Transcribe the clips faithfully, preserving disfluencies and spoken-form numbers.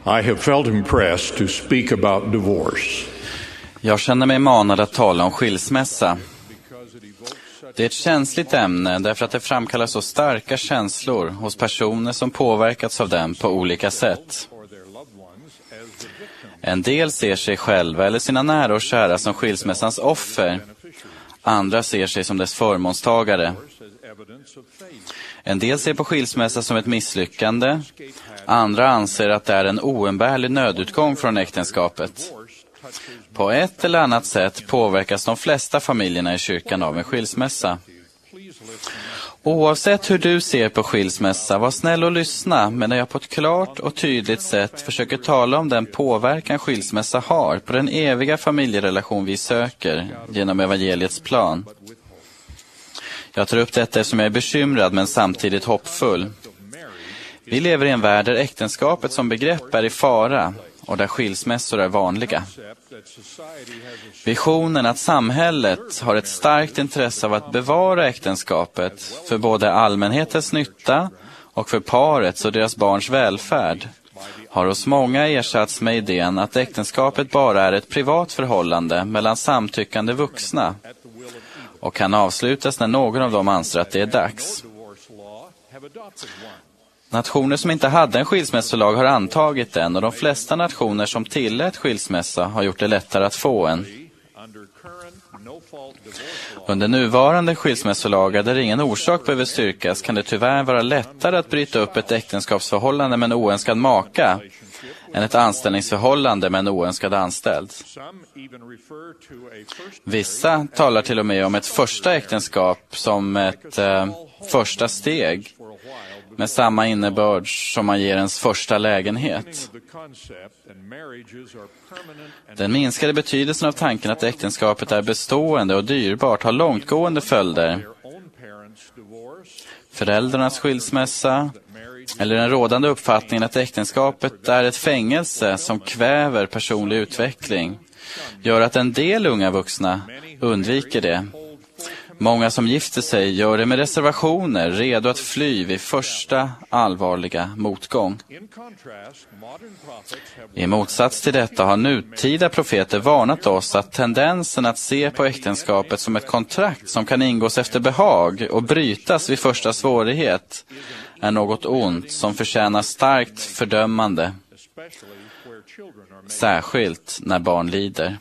I have felt impressed to speak about divorce. Jag känner mig manad att tala om skilsmässa. Det är ett känsligt ämne därför att det framkallar så starka känslor hos personer som påverkats av den på olika sätt. En del ser sig själva eller sina nära och kära som skilsmässans offer. Andra ser sig som dess förmånstagare. En del ser på skilsmässa som ett misslyckande. Andra anser att det är en oumbärlig nödutgång från äktenskapet. På ett eller annat sätt påverkas de flesta familjerna i kyrkan av en skilsmässa. Oavsett hur du ser på skilsmässa, var snäll och lyssna medan jag på ett klart och tydligt sätt försöker tala om den påverkan skilsmässa har på den eviga familjerelation vi söker genom evangeliets plan. Jag tar upp detta eftersom jag är bekymrad men samtidigt hoppfull. Vi lever i en värld där äktenskapet som begrepp är i fara och där skilsmässor är vanliga. Visionen att samhället har ett starkt intresse av att bevara äktenskapet för både allmänhetens nytta och för parets och deras barns välfärd har hos många ersatts med idén att äktenskapet bara är ett privat förhållande mellan samtyckande vuxna och kan avslutas när någon av dem anser att det är dags. Nationer som inte hade en skilsmässolag har antagit den och de flesta nationer som tillät skilsmässa har gjort det lättare att få en. Under nuvarande skilsmässolagar där ingen orsak behöver styrkas kan det tyvärr vara lättare att bryta upp ett äktenskapsförhållande med en oönskad maka än ett anställningsförhållande med en oönskad anställd. Vissa talar till och med om ett första äktenskap som ett eh, första steg med samma innebörd som man ger ens första lägenhet. Den minskade betydelsen av tanken att äktenskapet är bestående och dyrbart har långtgående följder. Föräldrarnas skilsmässa eller den rådande uppfattningen att äktenskapet är ett fängelse som kväver personlig utveckling gör att en del unga vuxna undviker det. Många som gifter sig gör det med reservationer, redo att fly vid första allvarliga motgång. I motsats till detta har nutida profeter varnat oss att tendensen att se på äktenskapet som ett kontrakt som kan ingås efter behag och brytas vid första svårighet är något ont som förtjänar starkt fördömande, särskilt när barn lider.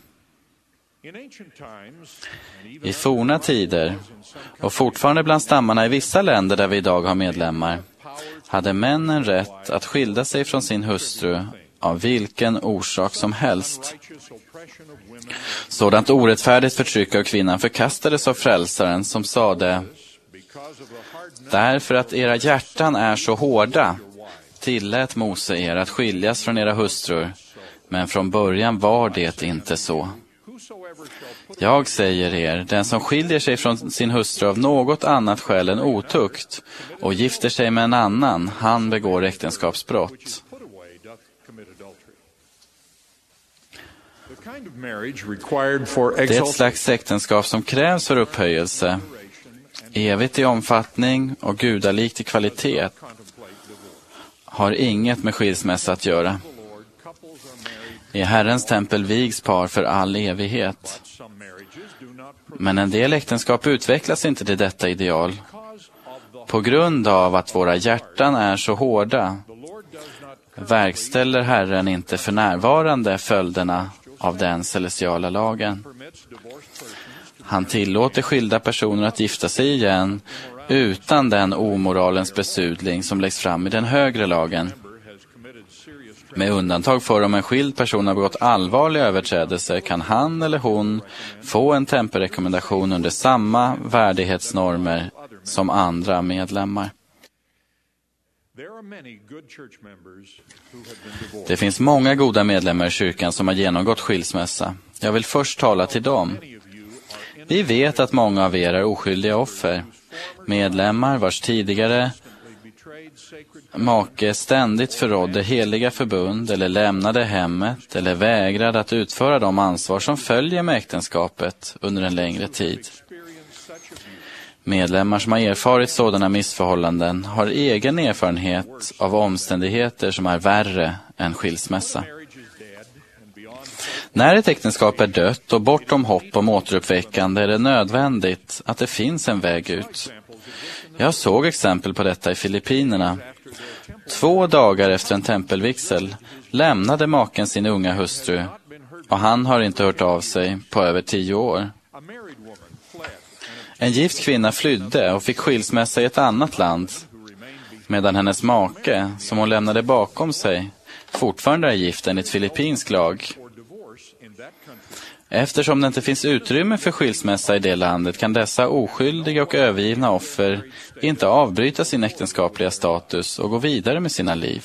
I forna tider, och fortfarande bland stammarna i vissa länder där vi idag har medlemmar, hade männen rätt att skilja sig från sin hustru av vilken orsak som helst. Sådant orättfärdigt förtryck av kvinnan förkastades av frälsaren som sade: därför att era hjärtan är så hårda tillät Mose er att skiljas från era hustrur, men från början var det inte så. Jag säger er, den som skiljer sig från sin hustru av något annat skäl än otukt och gifter sig med en annan, han begår äktenskapsbrott. Det är ett slags äktenskap som krävs för upphöjelse, evigt i omfattning och gudalikt i kvalitet, har inget med skilsmässa att göra. I Herrens tempel vigs par för all evighet. Men en del äktenskap utvecklas inte till detta ideal. På grund av att våra hjärtan är så hårda verkställer Herren inte för närvarande följderna av den celestiala lagen. Han tillåter skilda personer att gifta sig igen utan den omoralens besudling som läggs fram i den högre lagen. Med undantag för om en skild person har begått allvarliga överträdelser kan han eller hon få en temperrekommendation under samma värdighetsnormer som andra medlemmar. Det finns många goda medlemmar i kyrkan som har genomgått skilsmässa. Jag vill först tala till dem. Vi vet att många av er är oskyldiga offer. Medlemmar vars tidigare make ständigt förrådde heliga förbund eller lämnade hemmet eller vägrade att utföra de ansvar som följer med äktenskapet under en längre tid. Medlemmar som har erfarit sådana missförhållanden har egen erfarenhet av omständigheter som är värre än skilsmässa. När ett äktenskap är dött och bortom hopp om återuppväckande är det nödvändigt att det finns en väg ut. Jag såg exempel på detta i Filippinerna. Två dagar efter en tempelvigsel lämnade maken sin unga hustru och han har inte hört av sig på över tio år. En gift kvinna flydde och fick skilsmässa i ett annat land, medan hennes make, som hon lämnade bakom sig, fortfarande är gift enligt filippinsk lag. Eftersom det inte finns utrymme för skilsmässa i det landet kan dessa oskyldiga och övergivna offer inte avbryta sin äktenskapliga status och gå vidare med sina liv.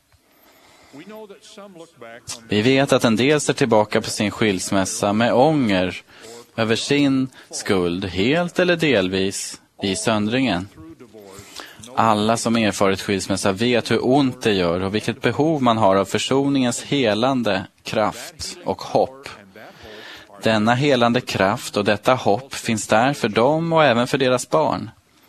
Vi vet att en del ser tillbaka på sin skilsmässa med ånger över sin skuld, helt eller delvis, i söndringen. Alla som erfarit skilsmässa vet hur ont det gör och vilket behov man har av försoningens helande kraft och hopp. Denna helande kraft och detta hopp finns där för dem och även för deras barn.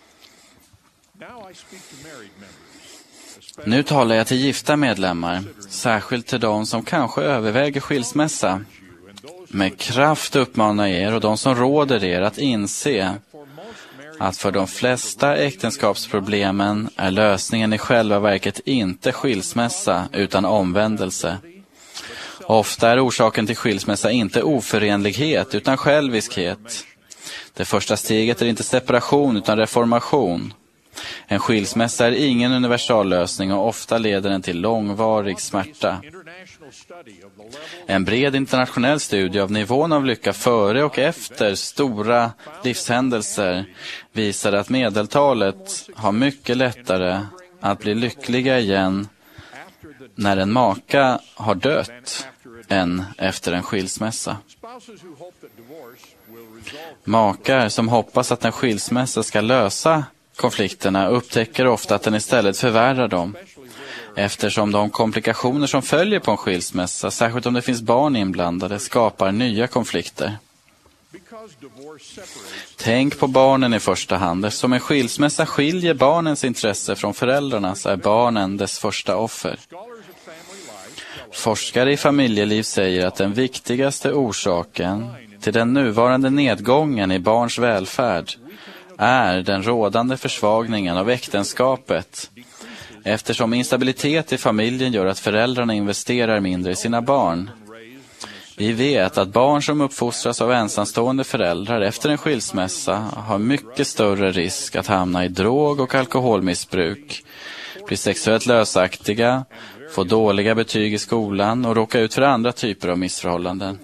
Nu talar jag till gifta medlemmar, särskilt till de som kanske överväger skilsmässa. Med kraft uppmanar er och de som råder er att inse att för de flesta äktenskapsproblemen är lösningen i själva verket inte skilsmässa utan omvändelse. Ofta är orsaken till skilsmässa inte oförenlighet utan själviskhet. Det första steget är inte separation utan reformation. En skilsmässa är ingen universallösning och ofta leder den till långvarig smärta. En bred internationell studie av nivån av lycka före och efter stora livshändelser visar att medeltalet har mycket lättare att bli lyckliga igen när en maka har dött än efter en skilsmässa. Makar som hoppas att en skilsmässa ska lösa konflikterna upptäcker ofta att den istället förvärrar dem. Eftersom de komplikationer som följer på en skilsmässa, särskilt om det finns barn inblandade, skapar nya konflikter. Tänk på barnen i första hand. Eftersom en skilsmässa skiljer barnens intresse från föräldrarnas är barnen dess första offer. Forskare i familjeliv säger att den viktigaste orsaken till den nuvarande nedgången i barns välfärd är den rådande försvagningen av äktenskapet, eftersom instabilitet i familjen gör att föräldrarna investerar mindre i sina barn. Vi vet att barn som uppfostras av ensamstående föräldrar efter en skilsmässa har mycket större risk att hamna i drog- och alkoholmissbruk, bli sexuellt lösaktiga, få dåliga betyg i skolan och råka ut för andra typer av missförhållanden.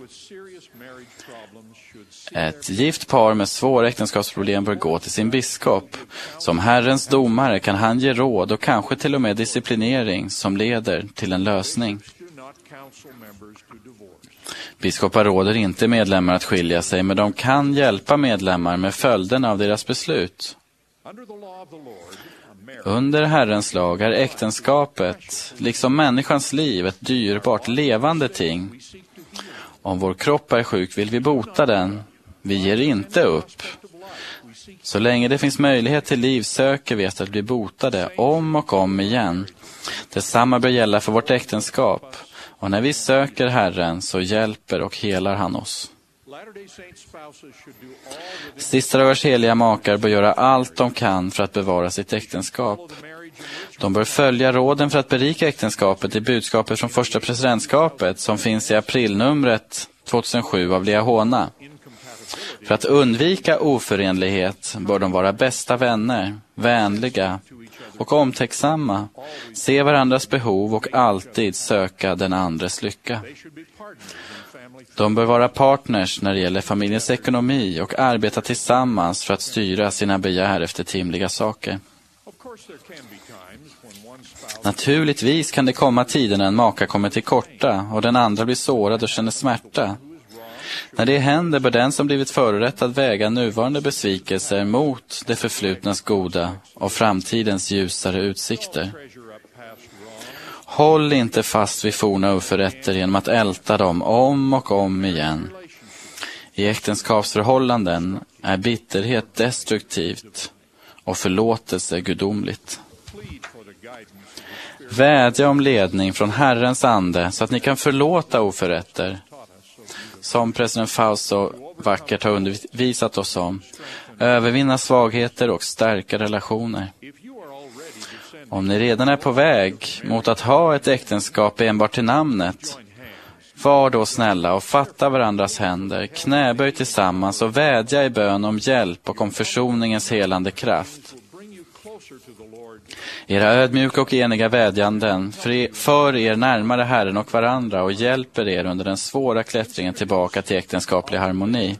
Ett gift par med svåra äktenskapsproblem bör gå till sin biskop. Som Herrens domare kan han ge råd och kanske till och med disciplinering som leder till en lösning. Biskopar råder inte medlemmar att skilja sig, men de kan hjälpa medlemmar med följderna av deras beslut. Under Herrens lag är äktenskapet, liksom människans liv, ett dyrbart levande ting. Om vår kropp är sjuk vill vi bota den. Vi ger inte upp. Så länge det finns möjlighet till liv söker vi efter att bli botade om och om igen. Detsamma bör gälla för vårt äktenskap. Och när vi söker Herren så hjälper och helar han oss. Sista dagars heliga makar bör göra allt de kan för att bevara sitt äktenskap. De bör följa råden för att berika äktenskapet i budskapet från första presidentskapet som finns i aprilnumret tjugohundrasju av Liahona. För att undvika oförenlighet bör de vara bästa vänner, vänliga och omtänksamma, se varandras behov och alltid söka den andres lycka. De bör vara partners när det gäller familjens ekonomi och arbeta tillsammans för att styra sina begär efter timliga saker. Naturligtvis kan det komma tider när en maka kommer till korta och den andra blir sårad och känner smärta. När det händer bör den som blivit förorättad väga nuvarande besvikelser mot det förflutnas goda och framtidens ljusare utsikter. Håll inte fast vid forna oförrätter genom att älta dem om och om igen. I äktenskapsförhållanden är bitterhet destruktivt och förlåtelse gudomligt. Vädja om ledning från Herrens ande så att ni kan förlåta oförrätter, som president Faust så vackert har undervisat oss om, övervinna svagheter och stärka relationer. Om ni redan är på väg mot att ha ett äktenskap enbart till namnet, var då snälla och fatta varandras händer, knäböj tillsammans och vädja i bön om hjälp och om försoningens helande kraft. Era ödmjuka och eniga vädjanden för er närmare Herren och varandra och hjälper er under den svåra klättringen tillbaka till äktenskaplig harmoni.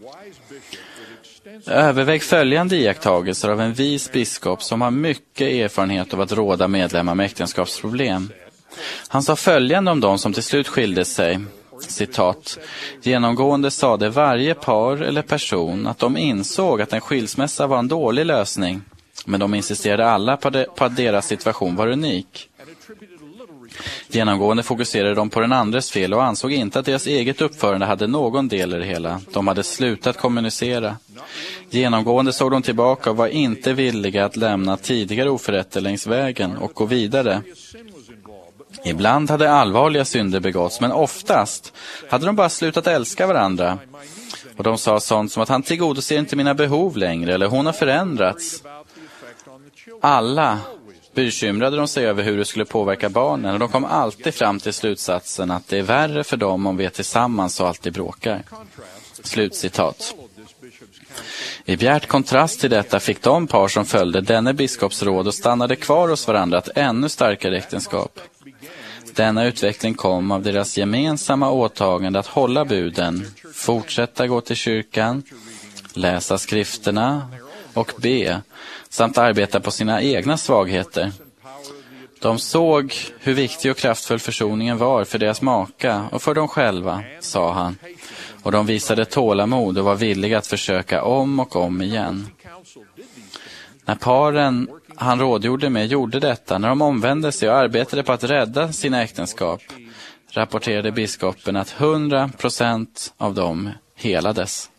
Överväg följande iakttagelser av en vis biskop som har mycket erfarenhet av att råda medlemmar med äktenskapsproblem. Han sa följande om de som till slut skilde sig, citat: genomgående sade varje par eller person att de insåg att en skilsmässa var en dålig lösning, men de insisterade alla på, de, på att deras situation var unik. Genomgående fokuserade de på den andres fel och ansåg inte att deras eget uppförande hade någon del i det hela. De hade slutat kommunicera. Genomgående såg de tillbaka och var inte villiga att lämna tidigare oförrätter längs vägen och gå vidare. Ibland hade allvarliga synder begåtts, men oftast hade de bara slutat älska varandra. Och de sa sånt som att han tillgodoser inte mina behov längre, eller hon har förändrats. Alla bekymrade de sig över hur det skulle påverka barnen, och de kom alltid fram till slutsatsen att det är värre för dem om vi är tillsammans och alltid bråkar. Slutcitat. I bjärt kontrast till detta fick de par som följde denne biskopsråd och stannade kvar hos varandra ett ännu starkare äktenskap. Denna utveckling kom av deras gemensamma åtagande att hålla buden, fortsätta gå till kyrkan, läsa skrifterna och be, samt arbeta på sina egna svagheter. De såg hur viktig och kraftfull försoningen var för deras maka och för dem själva, sa han. Och de visade tålamod och var villiga att försöka om och om igen. När paren han rådgjorde med gjorde detta, när de omvände sig och arbetade på att rädda sina äktenskap, rapporterade biskopen att hundra procent av dem helades.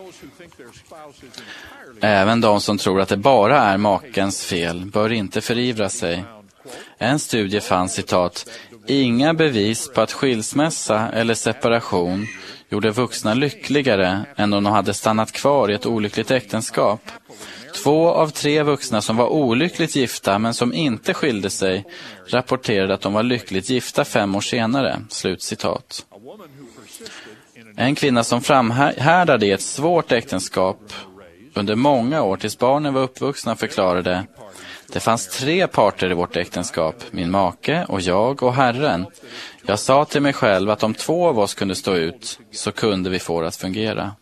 Även de som tror att det bara är makens fel bör inte förivra sig. En studie fann, citat, inga bevis på att skilsmässa eller separation gjorde vuxna lyckligare än om de hade stannat kvar i ett olyckligt äktenskap. Två av tre vuxna som var olyckligt gifta men som inte skilde sig rapporterade att de var lyckligt gifta fem år senare. Slutcitat. En kvinna som framhärdade i ett svårt äktenskap under många år tills barnen var uppvuxna förklarade: det fanns tre parter i vårt äktenskap, min make och jag och Herren. Jag sa till mig själv att om två av oss kunde stå ut så kunde vi få det att fungera.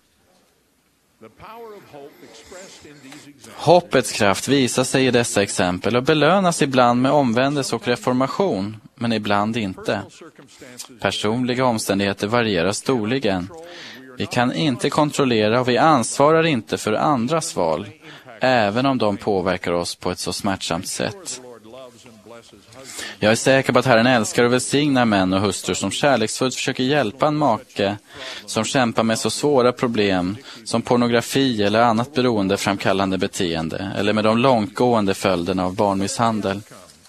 Hoppets kraft visar sig i dessa exempel och belönas ibland med omvändelse och reformation, men ibland inte. Personliga omständigheter varierar storligen. Vi kan inte kontrollera och vi ansvarar inte för andras val, även om de påverkar oss på ett så smärtsamt sätt. Jag är säker på att Herren älskar och välsignar män och hustrur som kärleksfullt försöker hjälpa en make som kämpar med så svåra problem som pornografi eller annat beroendeframkallande beteende, eller med de långtgående följderna av barnmisshandel.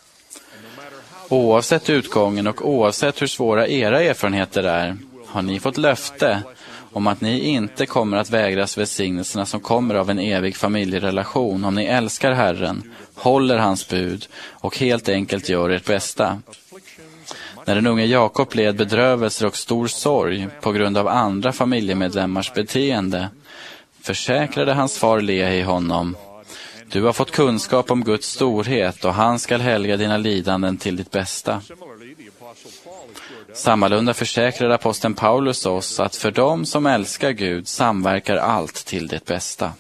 Oavsett utgången och oavsett hur svåra era erfarenheter är, har ni fått löfte om att ni inte kommer att vägras välsignelserna som kommer av en evig familjerelation om ni älskar Herren, håller hans bud och helt enkelt gör ert bästa. När den unge Jakob led bedrövelser och stor sorg på grund av andra familjemedlemmars beteende, försäkrade hans far Lehi honom: du har fått kunskap om Guds storhet och han skall helga dina lidanden till ditt bästa. Sammalunda försäkrar aposteln Paulus oss att för dem som älskar Gud samverkar allt till det bästa.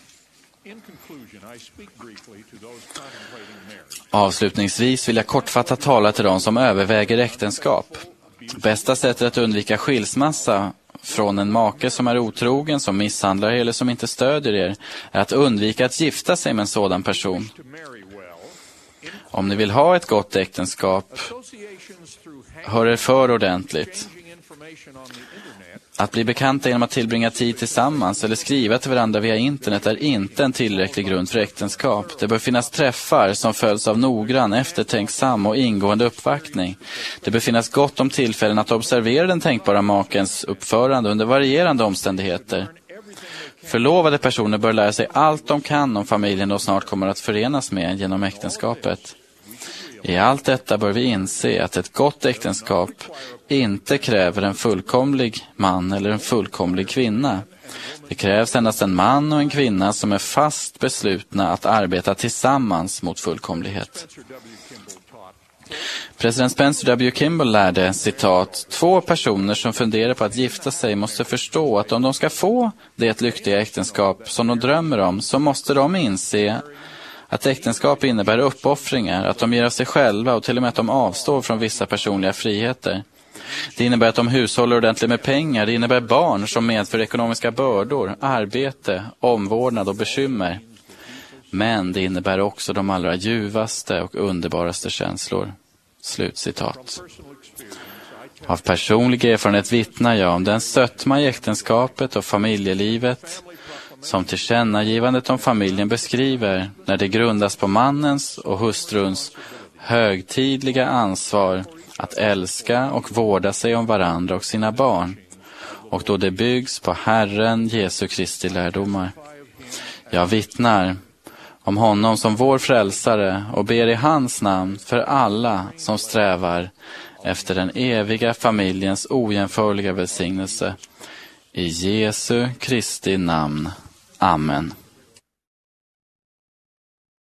Avslutningsvis vill jag kortfattat tala till dem som överväger äktenskap. Bästa sättet att undvika skilsmässa från en make som är otrogen, som misshandlar eller som inte stödjer er är att undvika att gifta sig med en sådan person. Om ni vill ha ett gott äktenskap, hör er för ordentligt. Att bli bekanta genom att tillbringa tid tillsammans eller skriva till varandra via internet är inte en tillräcklig grund för äktenskap. Det bör finnas träffar som följs av noggrann, eftertänksam och ingående uppvaktning. Det bör finnas gott om tillfällen att observera den tänkbara makens uppförande under varierande omständigheter. Förlovade personer bör lära sig allt de kan om familjen de snart kommer att förenas med genom äktenskapet. I allt detta bör vi inse att ett gott äktenskap inte kräver en fullkomlig man eller en fullkomlig kvinna. Det krävs endast en man och en kvinna som är fast beslutna att arbeta tillsammans mot fullkomlighet. President Spencer W. Kimball lärde, citat, två personer som funderar på att gifta sig måste förstå att om de ska få det lyckliga äktenskap som de drömmer om så måste de inse att äktenskap innebär uppoffringar, att de ger av sig själva och till och med att de avstår från vissa personliga friheter. Det innebär att de hushåller ordentligt med pengar, det innebär barn som medför ekonomiska bördor, arbete, omvårdnad och bekymmer. Men det innebär också de allra ljuvaste och underbaraste känslor. Slutcitat. Av personlig erfarenhet vittnar jag om den sötma i äktenskapet och familjelivet som tillkännagivandet om familjen beskriver när det grundas på mannens och hustruns högtidliga ansvar att älska och vårda sig om varandra och sina barn, och då det byggs på Herren Jesu Kristi lärdomar. Jag vittnar om honom som vår frälsare och ber i hans namn för alla som strävar efter den eviga familjens ojämförliga välsignelse. I Jesu Kristi namn. Amen.